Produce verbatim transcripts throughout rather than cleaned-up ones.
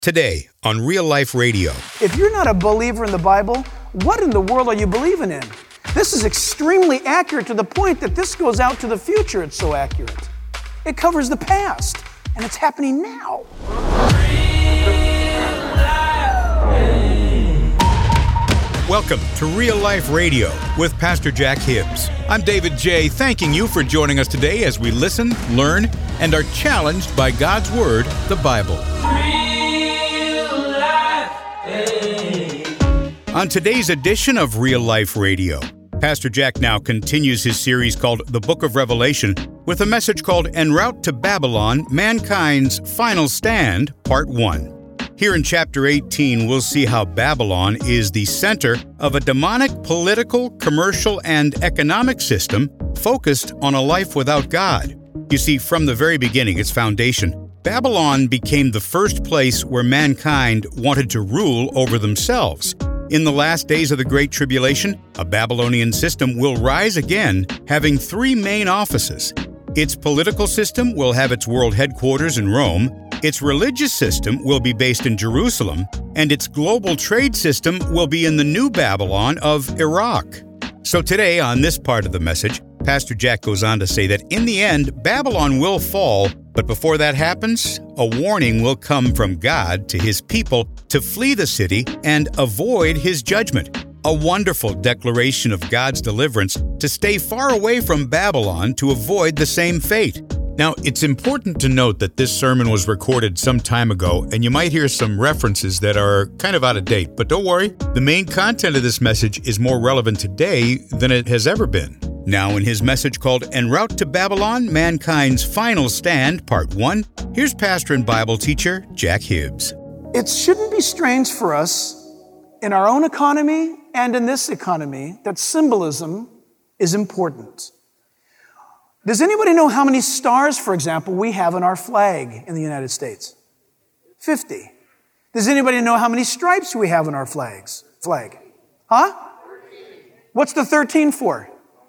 Today on Real Life Radio. If you're not a believer in the Bible, what in the world are you believing in? This is extremely accurate to the point that this goes out to the future. It's so accurate. It covers the past, and it's happening now. Welcome to Real Life Radio with Pastor Jack Hibbs. I'm David J., thanking you for joining us today as we listen, learn, and are challenged by God's Word, the Bible. On today's edition of Real Life Radio, Pastor Jack now continues his series called The Book of Revelation with a message called En Route to Babylon, Mankind's Final Stand, Part one. Here in Chapter eighteen, we'll see how Babylon is the center of a demonic political, commercial, and economic system focused on a life without God. You see, from the very beginning, its foundation, Babylon became the first place where mankind wanted to rule over themselves. In the last days of the Great Tribulation, a Babylonian system will rise again, having three main offices. Its political system will have its world headquarters in Rome, its religious system will be based in Jerusalem, and its global trade system will be in the new Babylon of Iraq. So today, on this part of the message, Pastor Jack goes on to say that in the end, Babylon will fall, but before that happens, a warning will come from God to His people to flee the city and avoid His judgment. A wonderful declaration of God's deliverance to stay far away from Babylon to avoid the same fate. Now, it's important to note that this sermon was recorded some time ago, and you might hear some references that are kind of out of date. But don't worry, the main content of this message is more relevant today than it has ever been. Now, in his message called En Route to Babylon, Mankind's Final Stand, Part one, here's pastor and Bible teacher Jack Hibbs. It shouldn't be strange for us in our own economy and in this economy that symbolism is important. Does anybody know how many stars, for example, we have in our flag in the United States? fifty. Does anybody know how many stripes we have in our flags? Flag? Huh? What's the thirteen for?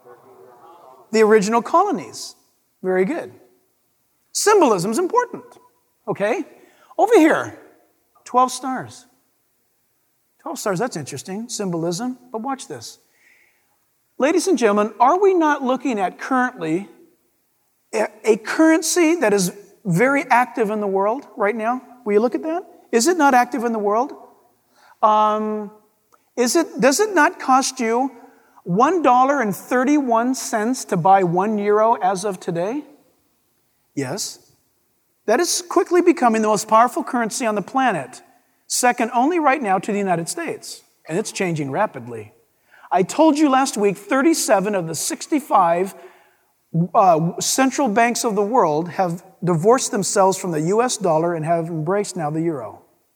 The original colonies. Very good. Symbolism is important. Okay? Over here, twelve stars. twelve stars, that's interesting. Symbolism. But watch this. Ladies and gentlemen, are we not looking at currently a, a currency that is very active in the world right now? Will you look at that? Is it not active in the world? Um, is it? Does it not cost you one dollar and thirty-one cents to buy one euro as of today? Yes. That is quickly becoming the most powerful currency on the planet, second only right now to the United States, and it's changing rapidly. I told you last week, thirty-seven of the sixty-five uh, central banks of the world have divorced themselves from the U S dollar and have embraced now the euro.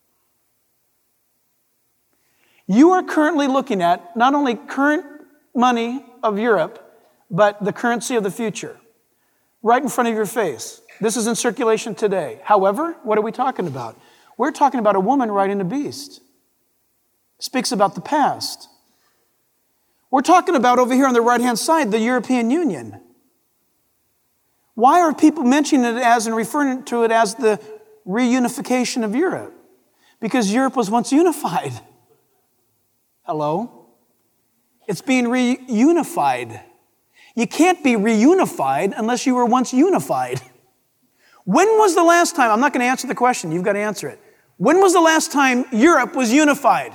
You are currently looking at not only current money of Europe, but the currency of the future, right in front of your face. This is in circulation today. However, what are we talking about? We're talking about a woman riding a beast. Speaks about the past. We're talking about over here on the right-hand side, the European Union. Why are people mentioning it as and referring to it as the reunification of Europe? Because Europe was once unified. Hello? It's being reunified. You can't be reunified unless you were once unified. When was the last time, I'm not going to answer the question, you've got to answer it. When was the last time Europe was unified?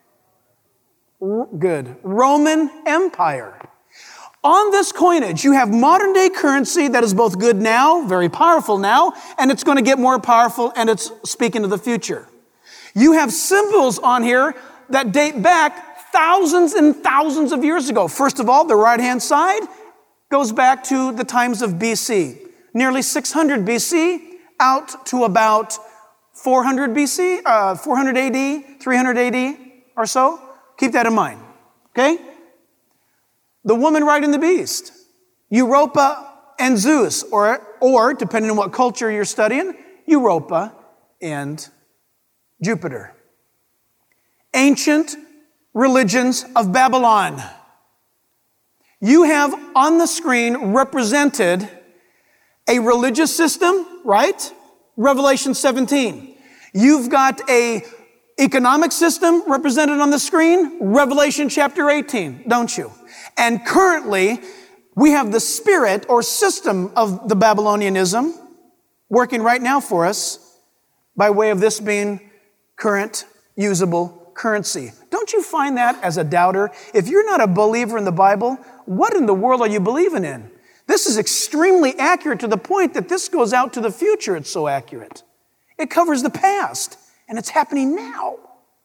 Good. Roman Empire. On this coinage, you have modern day currency that is both good now, very powerful now, and it's going to get more powerful, and it's speaking of the future. You have symbols on here that date back thousands and thousands of years ago. First of all, the right-hand side goes back to the times of B C. Nearly six hundred B C out to about four hundred B C, uh, four hundred A D, three hundred A D or so. Keep that in mind, okay? The woman riding the beast, Europa and Zeus, or, or depending on what culture you're studying, Europa and Jupiter. Ancient religions of Babylon. You have on the screen represented a religious system, right? Revelation seventeen. You've got a economic system represented on the screen, Revelation chapter eighteen, don't you? And currently, we have the spirit or system of the Babylonianism working right now for us by way of this being current usable currency. Don't you find that as a doubter? If you're not a believer in the Bible, what in the world are you believing in? This is extremely accurate to the point that this goes out to the future. It's so accurate. It covers the past, and it's happening now.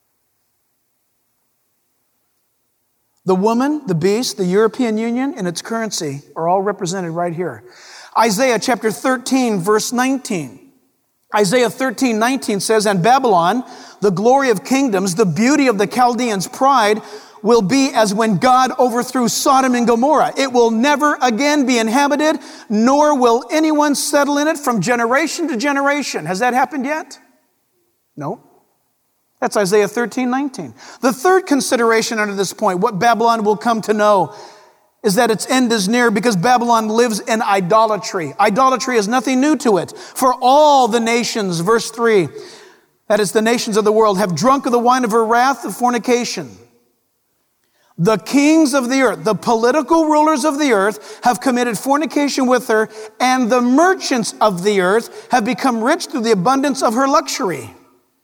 The woman, the beast, the European Union, and its currency are all represented right here. Isaiah chapter thirteen, verse nineteen. Isaiah thirteen, nineteen says, "And Babylon, the glory of kingdoms, the beauty of the Chaldeans' pride, will be as when God overthrew Sodom and Gomorrah. It will never again be inhabited, nor will anyone settle in it from generation to generation." Has that happened yet? No. That's Isaiah thirteen, nineteen. The third consideration under this point, what Babylon will come to know, is that its end is near because Babylon lives in idolatry. Idolatry is nothing new to it. For all the nations, verse three, that is the nations of the world, have drunk of the wine of her wrath of fornication. The kings of the earth, the political rulers of the earth, have committed fornication with her, and the merchants of the earth have become rich through the abundance of her luxury.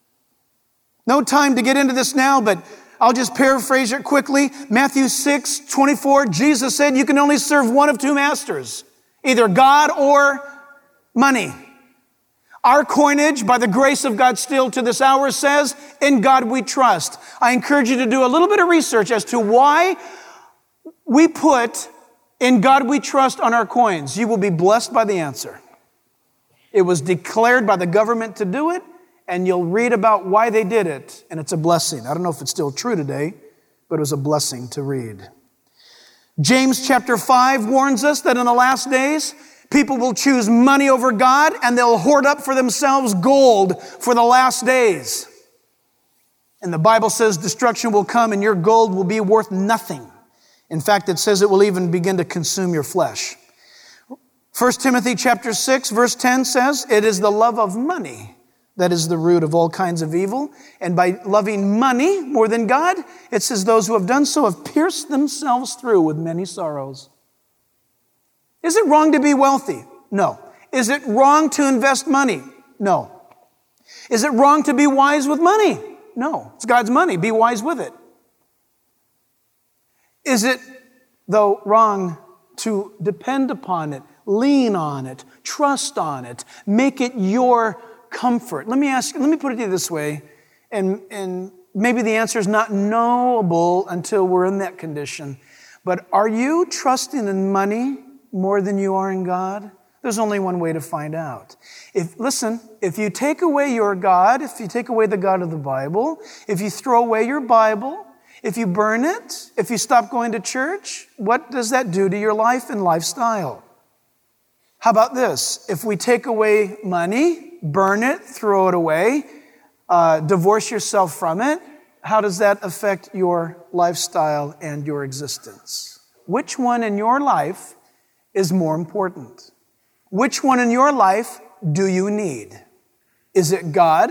No time to get into this now, but I'll just paraphrase it quickly. Matthew six, twenty-four, Jesus said you can only serve one of two masters, either God or money. Our coinage, by the grace of God still to this hour, says, "In God we trust." I encourage you to do a little bit of research as to why we put "In God we trust" on our coins. You will be blessed by the answer. It was declared by the government to do it, and you'll read about why they did it, and it's a blessing. I don't know if it's still true today, but it was a blessing to read. James chapter five warns us that in the last days, people will choose money over God, and they'll hoard up for themselves gold for the last days. And the Bible says destruction will come and your gold will be worth nothing. In fact, it says it will even begin to consume your flesh. First Timothy chapter six, verse ten says, "It is the love of money that is the root of all kinds of evil. And by loving money more than God," it says, "those who have done so have pierced themselves through with many sorrows." Is it wrong to be wealthy? No. Is it wrong to invest money? No. Is it wrong to be wise with money? No. It's God's money. Be wise with it. Is it, though, wrong to depend upon it, lean on it, trust on it, make it your comfort? Let me ask, let me put it to you this way, and, and maybe the answer is not knowable until we're in that condition, but are you trusting in money more than you are in God? There's only one way to find out. If, listen, if you take away your God, if you take away the God of the Bible, if you throw away your Bible, if you burn it, if you stop going to church, what does that do to your life and lifestyle? How about this? If we take away money, burn it, throw it away, uh, divorce yourself from it, how does that affect your lifestyle and your existence? Which one in your life is more important? Which one in your life do you need? Is it God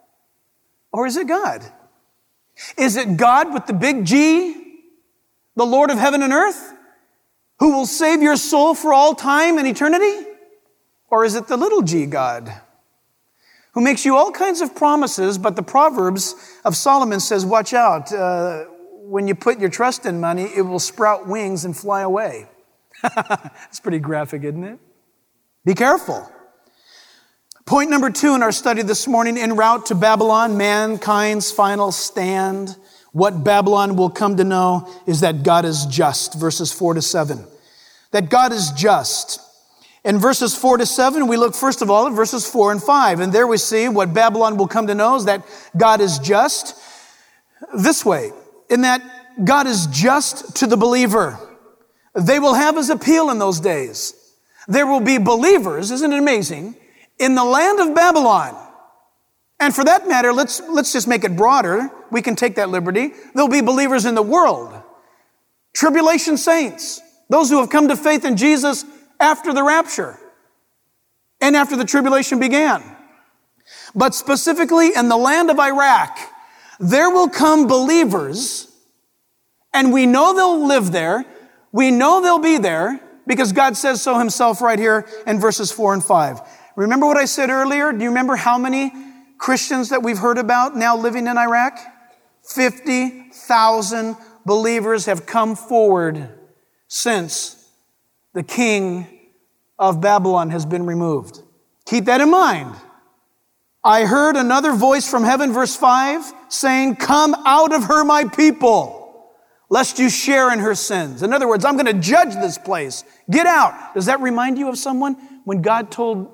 or is it God? Is it God with the big G, the Lord of heaven and earth, who will save your soul for all time and eternity? Or is it the little g God, who makes you all kinds of promises, but the Proverbs of Solomon says, watch out, uh, when you put your trust in money, it will sprout wings and fly away. It's pretty graphic, isn't it? Be careful. Point number two in our study this morning, en route to Babylon, mankind's final stand. What Babylon will come to know is that God is just, verses four to seven. That God is just. In verses four to seven, we look first of all at verses four and five. And there we see what Babylon will come to know is that God is just this way, in that God is just to the believer. They will have his appeal in those days. There will be believers, isn't it amazing, in the land of Babylon. And for that matter, let's, let's just make it broader. We can take that liberty. There'll be believers in the world. Tribulation saints, those who have come to faith in Jesus after the rapture and after the tribulation began. But specifically in the land of Iraq, there will come believers, and we know they'll live there. We know they'll be there because God says so himself right here in verses four and five. Remember what I said earlier? Do you remember how many Christians that we've heard about now living in Iraq? fifty thousand believers have come forward since the king of Babylon has been removed. Keep that in mind. I heard another voice from heaven, verse five, saying, "Come out of her, my people, lest you share in her sins." In other words, I'm going to judge this place. Get out. Does that remind you of someone when God told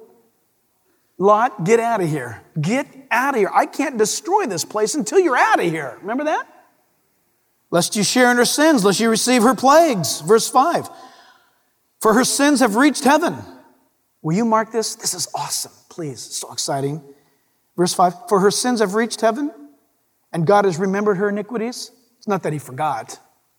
Lot, get out of here. Get out of here. I can't destroy this place until you're out of here. Remember that? Lest you share in her sins, lest you receive her plagues. Verse five. For her sins have reached heaven. Will you mark this? This is awesome. Please. It's so exciting. Verse five. For her sins have reached heaven, and God has remembered her iniquities. It's not that he forgot.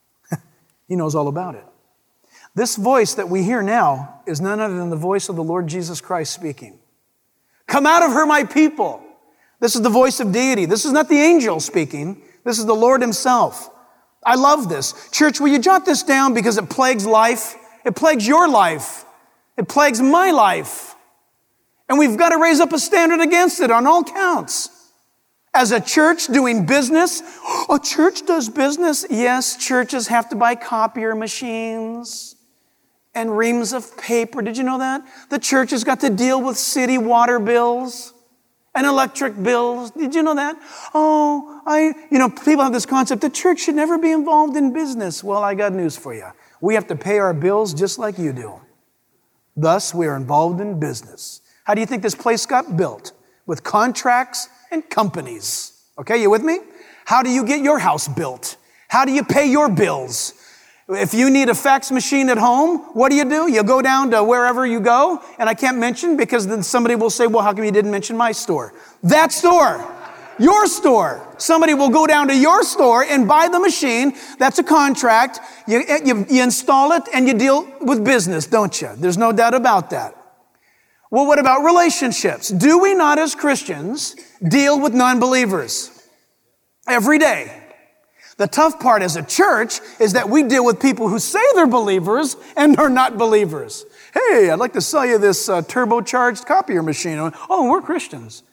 He knows all about it. This voice that we hear now is none other than the voice of the Lord Jesus Christ speaking. Come out of her, my people. This is the voice of deity. This is not the angel speaking. This is the Lord himself. I love this. Church, will you jot this down because it plagues life? It plagues your life. It plagues my life. And we've got to raise up a standard against it on all counts. As a church doing business, a church does business. Yes, churches have to buy copier machines and reams of paper. Did you know that? The church has got to deal with city water bills and electric bills. Did you know that? Oh, I, you know, people have this concept, the church should never be involved in business. Well, I got news for you. We have to pay our bills just like you do. Thus, we are involved in business. How do you think this place got built? With contracts and companies. Okay, you with me? How do you get your house built? How do you pay your bills? If you need a fax machine at home, what do you do? You go down to wherever you go, and I can't mention because then somebody will say, well, how come you didn't mention my store? That store, your store. Somebody will go down to your store and buy the machine. That's a contract. You, you, you install it and you deal with business, don't you? There's no doubt about that. Well, what about relationships? Do we not as Christians deal with non-believers every day? The tough part as a church is that we deal with people who say they're believers and are not believers. Hey, I'd like to sell you this uh, turbocharged copier machine. Oh, we're Christians.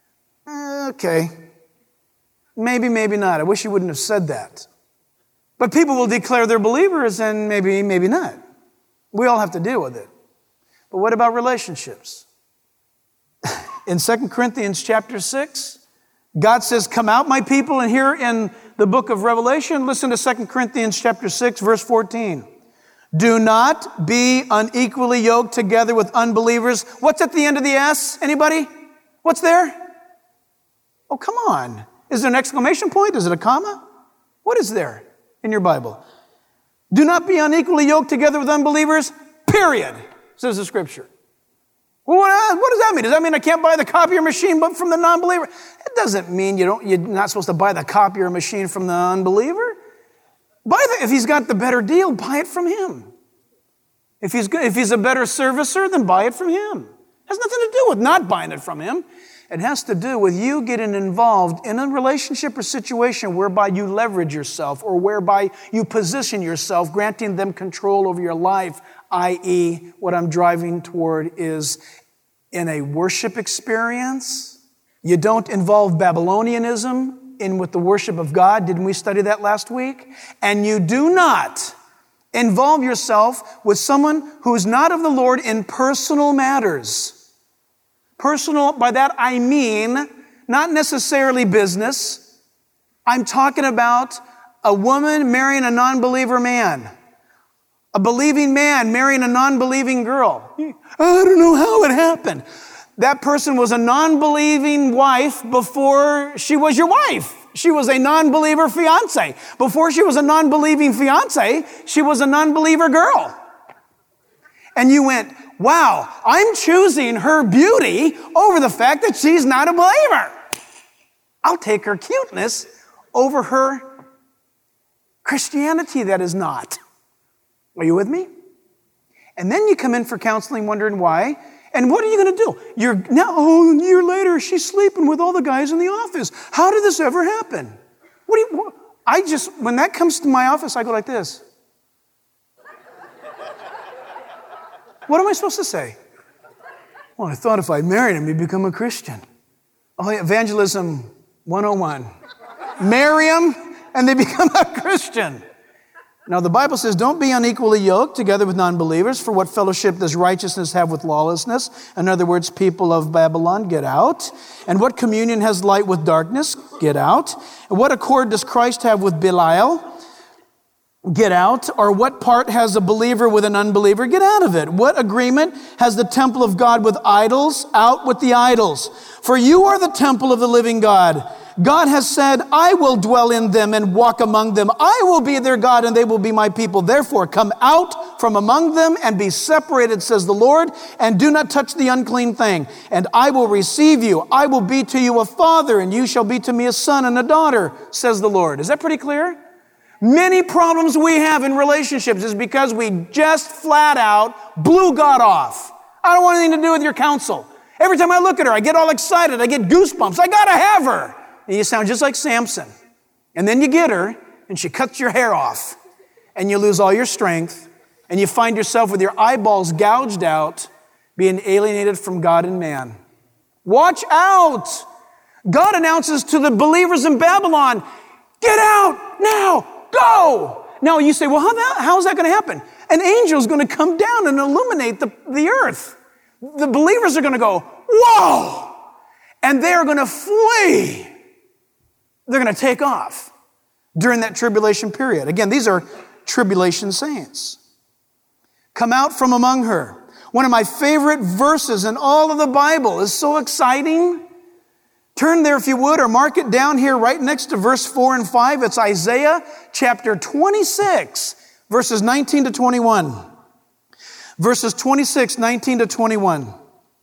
Okay. Maybe, maybe not. I wish you wouldn't have said that. But people will declare they're believers and maybe, maybe not. We all have to deal with it. But what about relationships? In Second Corinthians chapter six, God says, come out, my people. And here in the book of Revelation, listen to Second Corinthians chapter six, verse fourteen. Do not be unequally yoked together with unbelievers. What's at the end of the S? Anybody? What's there? Oh, come on. Is there an exclamation point? Is it a comma? What is there in your Bible? Do not be unequally yoked together with unbelievers, period, says the scripture. Well, what, what does that mean? Does that mean I can't buy the copier machine but from the non-believer? It doesn't mean you don't, you're not supposed to buy the copier machine from the unbeliever. Buy the, if he's got the better deal, buy it from him. If he's good, if he's a better servicer, then buy it from him. It has nothing to do with not buying it from him. It has to do with you getting involved in a relationship or situation whereby you leverage yourself or whereby you position yourself, granting them control over your life, that is, what I'm driving toward is in a worship experience. You don't involve Babylonianism in with the worship of God. Didn't we study that last week? And you do not involve yourself with someone who is not of the Lord in personal matters. Personal, by that I mean not necessarily business. I'm talking about a woman marrying a non-believer man. A believing man marrying a non-believing girl. I don't know how it happened. That person was a non-believing wife before she was your wife. She was a non-believer fiance. Before she was a non-believing fiance, she was a non-believer girl. And you went, wow, I'm choosing her beauty over the fact that she's not a believer. I'll take her cuteness over her Christianity that is not. Are you with me? And then you come in for counseling wondering why, And what are you going to do? You're now, oh, a year later, she's sleeping with all the guys in the office. How did this ever happen? What do you, what? I just, when that comes to my office, I go like this. What am I supposed to say? Well, I thought if I married him, he'd become a Christian. Oh, evangelism one oh one. Marry him, and they become a Christian. Now, the Bible says, don't be unequally yoked together with non-believers, for what fellowship does righteousness have with lawlessness? In other words, people of Babylon, get out. And what communion has light with darkness? Get out. And what accord does Christ have with Belial? Get out. Or what part has a believer with an unbeliever? Get out of it. What agreement has the temple of God with idols? Out with the idols. For you are the temple of the living God. God has said, I will dwell in them and walk among them. I will be their God and they will be my people. Therefore, come out from among them and be separated, says the Lord, and do not touch the unclean thing. And I will receive you. I will be to you a father, and you shall be to me a son and a daughter, says the Lord. Is that pretty clear? Many problems we have in relationships is because we just flat out blew God off. I don't want anything to do with your counsel. Every time I look at her, I get all excited. I get goosebumps. I got to have her. And you sound just like Samson. And then you get her, and she cuts your hair off. And you lose all your strength. And you find yourself with your eyeballs gouged out, being alienated from God and man. Watch out! God announces to the believers in Babylon, get out now! Go! Now you say, well, how, that, how is that going to happen? An angel is going to come down and illuminate the, the earth. The believers are going to go, whoa! And they're going to flee. They're going to take off during that tribulation period. Again, these are tribulation saints. Come out from among her. One of my favorite verses in all of the Bible is so exciting. Turn there if you would, or mark it down here right next to verse four and five. It's Isaiah chapter twenty-six, verses nineteen to twenty-one. Verses twenty-six, nineteen to twenty-one.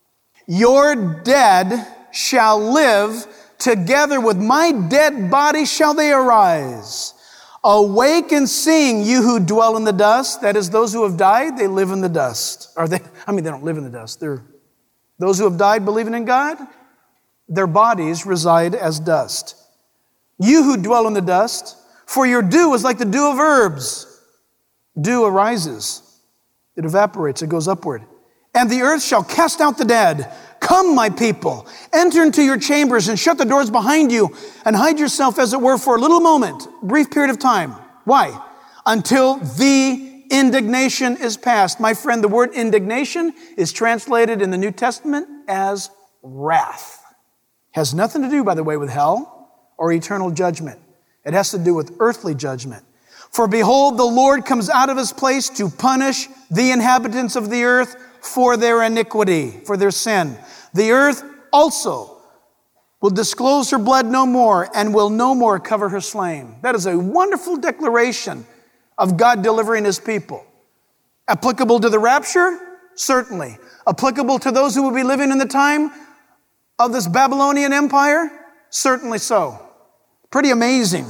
Your dead shall live, together with my dead body shall they arise. Awake and sing, you who dwell in the dust. That is, those who have died, they live in the dust. Or they, I mean, they don't live in the dust. They're those who have died believing in God. Their bodies reside as dust. You who dwell in the dust, for your dew is like the dew of herbs. Dew arises. It evaporates. It goes upward. And the earth shall cast out the dead. Come, my people, enter into your chambers and shut the doors behind you and hide yourself, as it were, for a little moment, brief period of time. Why? Until the indignation is past. My friend, the word indignation is translated in the New Testament as wrath. Has nothing to do, by the way, with hell or eternal judgment. It has to do with earthly judgment. For behold, the Lord comes out of his place to punish the inhabitants of the earth for their iniquity, for their sin. The earth also will disclose her blood no more and will no more cover her slain. That is a wonderful declaration of God delivering his people. Applicable to the rapture? Certainly. Applicable to those who will be living in the time of this Babylonian empire? Certainly so. Pretty amazing.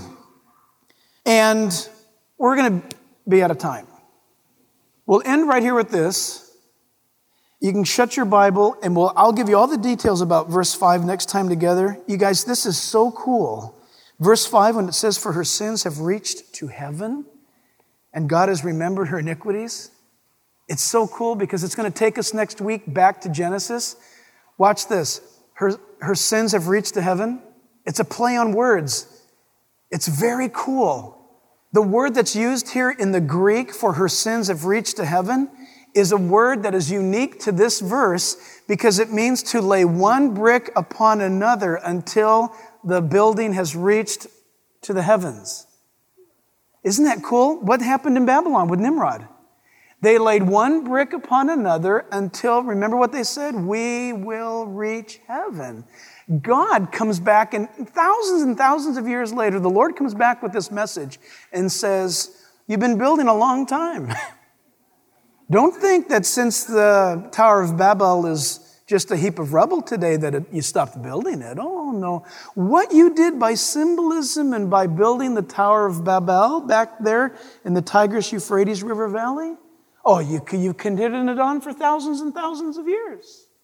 And we're going to be out of time. We'll end right here with this. You can shut your Bible, and we'll, I'll give you all the details about verse five next time together. You guys, this is so cool. Verse five, when it says, for her sins have reached to heaven, and God has remembered her iniquities. It's so cool because it's going to take us next week back to Genesis. Watch this. Her, her sins have reached to heaven. It's a play on words. It's very cool. The word that's used here in the Greek for her sins have reached to heaven is a word that is unique to this verse because it means to lay one brick upon another until the building has reached to the heavens. Isn't that cool? What happened in Babylon with Nimrod? They laid one brick upon another until, remember what they said? We will reach heaven. God comes back, and thousands and thousands of years later, the Lord comes back with this message and says, you've been building a long time. Don't think that since the Tower of Babel is just a heap of rubble today that it, you stopped building it. Oh, no. What you did by symbolism and by building the Tower of Babel back there in the Tigris-Euphrates River Valley, oh, you, you've continued it on for thousands and thousands of years.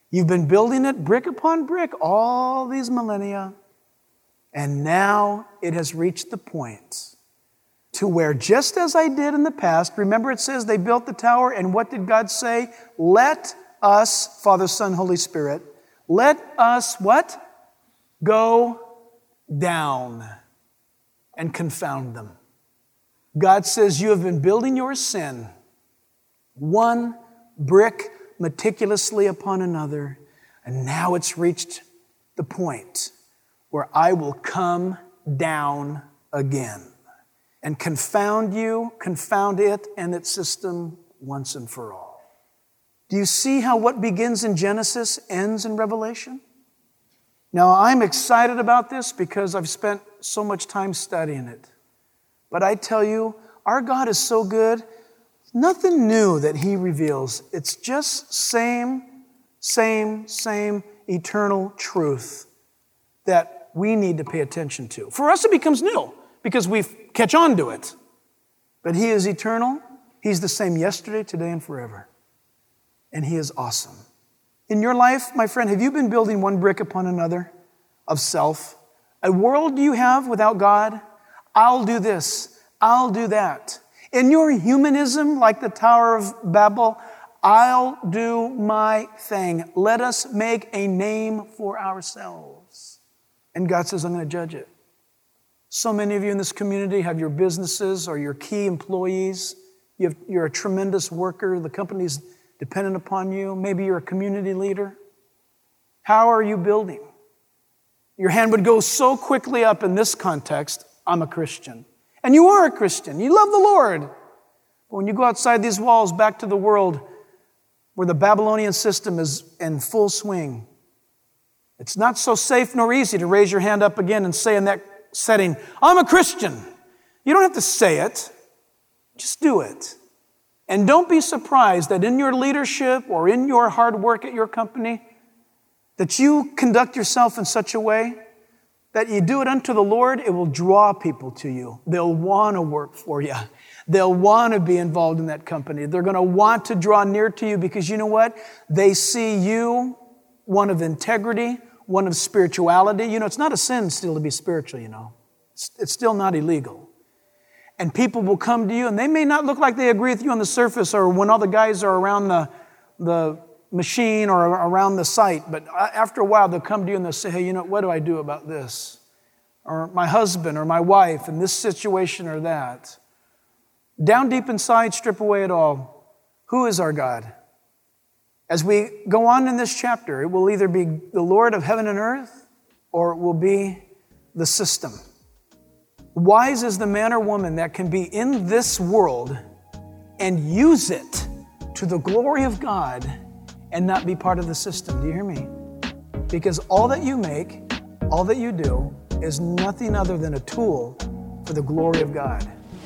You've been building it brick upon brick all these millennia, and now it has reached the point to where, just as I did in the past, remember it says they built the tower, and what did God say? Let us, Father, Son, Holy Spirit, let us what? Go down and confound them. God says, you have been building your sin one brick meticulously upon another, and now it's reached the point where I will come down again and confound you, confound it and its system once and for all. Do you see how what begins in Genesis ends in Revelation? Now, I'm excited about this because I've spent so much time studying it. But I tell you, our God is so good. Nothing new that He reveals. It's just same, same, same eternal truth that we need to pay attention to. For us, it becomes new because we catch on to it. But He is eternal. He's the same yesterday, today, and forever. And He is awesome. In your life, my friend, have you been building one brick upon another of self? A world you have without God? I'll do this. I'll do that. In your humanism, like the Tower of Babel, I'll do my thing. Let us make a name for ourselves. And God says, I'm going to judge it. So many of you in this community have your businesses or your key employees. You have, you're a tremendous worker. The company's dependent upon you. Maybe you're a community leader. How are you building? Your hand would go so quickly up in this context, I'm a Christian. And you are a Christian. You love the Lord. But when you go outside these walls back to the world where the Babylonian system is in full swing, it's not so safe nor easy to raise your hand up again and say in that setting, I'm a Christian. You don't have to say it. Just do it. And don't be surprised that in your leadership or in your hard work at your company, that you conduct yourself in such a way that you do it unto the Lord, it will draw people to you. They'll want to work for you. They'll want to be involved in that company. They're going to want to draw near to you because you know what? They see you, one of integrity, one of spirituality. You know, it's not a sin still to be spiritual, you know. It's, it's still not illegal. And people will come to you, and they may not look like they agree with you on the surface or when all the guys are around the, the machine or around the site, but after a while they'll come to you and they'll say, hey, you know, what do I do about this? Or my husband or my wife in this situation or that. Down deep inside, strip away it all. Who is our God? As we go on in this chapter, it will either be the Lord of heaven and earth or it will be the system. Wise is the man or woman that can be in this world and use it to the glory of God and not be part of the system. Do you hear me? Because all that you make, all that you do, is nothing other than a tool for the glory of God.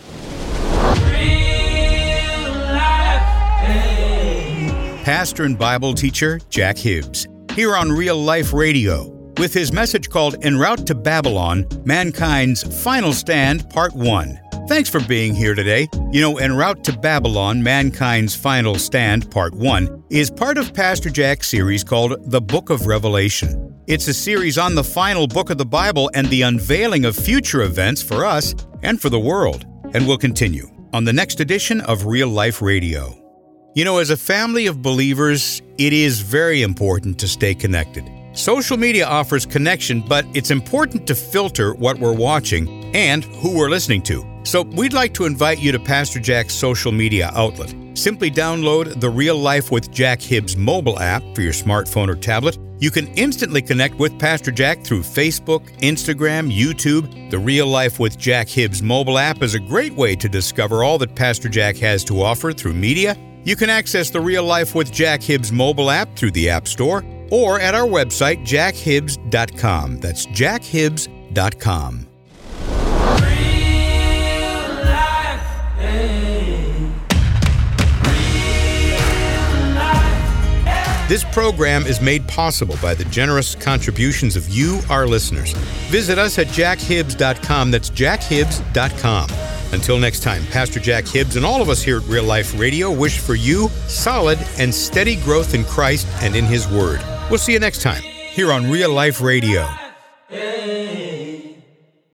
Real life, hey. Pastor and Bible teacher Jack Hibbs, here on Real Life Radio, with his message called En Route to Babylon, Mankind's Final Stand, Part one. Thanks for being here today. You know, En Route to Babylon, Mankind's Final Stand, Part one, is part of Pastor Jack's series called The Book of Revelation. It's a series on the final book of the Bible and the unveiling of future events for us and for the world. And we'll continue on the next edition of Real Life Radio. You know, as a family of believers, it is very important to stay connected. Social media offers connection, but it's important to filter what we're watching and who we're listening to. So we'd like to invite you to Pastor Jack's social media outlet. Simply download the Real Life with Jack Hibbs mobile app for your smartphone or tablet. You can instantly connect with Pastor Jack through Facebook, Instagram, YouTube. The Real Life with Jack Hibbs mobile app is a great way to discover all that Pastor Jack has to offer through media. You can access the Real Life with Jack Hibbs mobile app through the App Store or at our website, jack hibbs dot com. That's jack hibbs dot com. This program is made possible by the generous contributions of you, our listeners. Visit us at jack hibbs dot com. That's jack hibbs dot com. Until next time, Pastor Jack Hibbs and all of us here at Real Life Radio wish for you solid and steady growth in Christ and in His Word. We'll see you next time here on Real Life Radio.